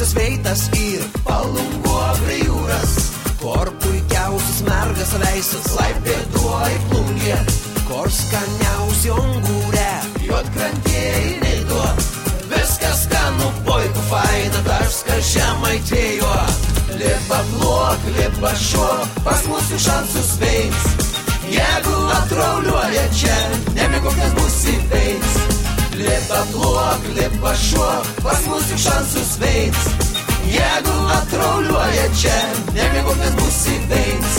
puikiausias veitas ir palungo prie jūras, kur puikiausias mergas veisas laipėduoj plungė, kur skaniausi ongūrė, juodkrantieji neido. Viskas skanu, puiku, faina, taškas Žemaitėjo. Lipa plok, lipa šok, pas mūsų šansus veiks. Jeigu atrauliuoja čia, nemėgok, nes bus įveiks. Lipa plok, lipa šok, pas mūsų šansus veiks. Jeigu atrauliuoja čia, nemėgok, nes bus įveiks.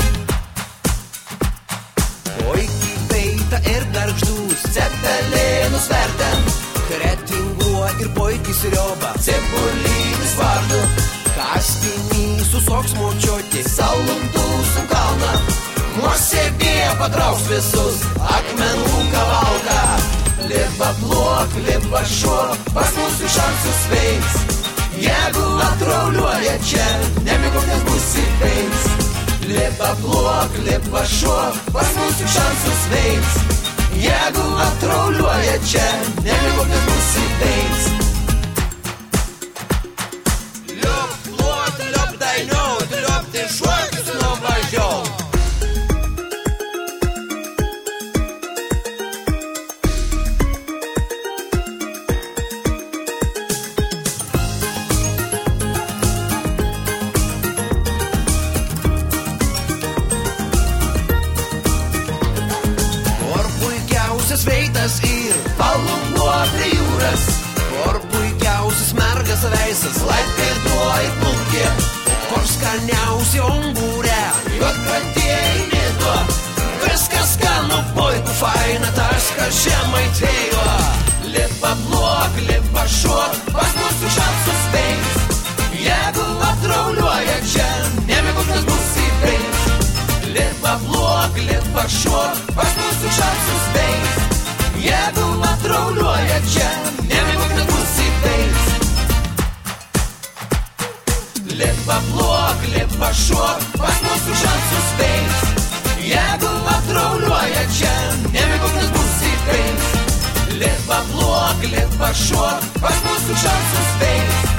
Puikiai veita ir gargždus, cepelinus vertem, kretinguo ir puikiai sriuba, cepulinis vardu. Kastinys susoks močioti, sauluntus ant kalną, nuosėdėje patrauks visus akmenų kavalką. Lipa plok, lipa šok, pas mūsų šansus veiks. Jeigu atrauliuoja čia, nemėgok, nes bus įveiks. Lipa plok, lipa šok, pas mūsų šansus veiks. Jeigu atrauliuoja čia, nemėgok, nes bus įveiks. Šuokis nuvažiau. Kur puikiausias veitas ir palungo prie jūras, kur puikiausias mergas veisas laipėduoj plungė, kur skaniausi ongūrė, juodkrantieji nido. Viskas skanu, puiku, faina, taškas Žemaitėjo. Lipa plok, lipa šok, pas mūsų šansus veiks. Jeigu atrauliuoja čia, nemėgok, nes bus įveiks. Lipa plok, lipa šok, pas mūsų šansus veiks. Jeigu atrauliuoja čia, nemėgok, nes bus įveiks. Lipa plok, lipa šok, pas mūsų šansus veiks. Jeigu atrauliuoja čia, nemėgok, nes bus įveiks. Lipa plok, lipa šok, pas mūsų šansus veiks.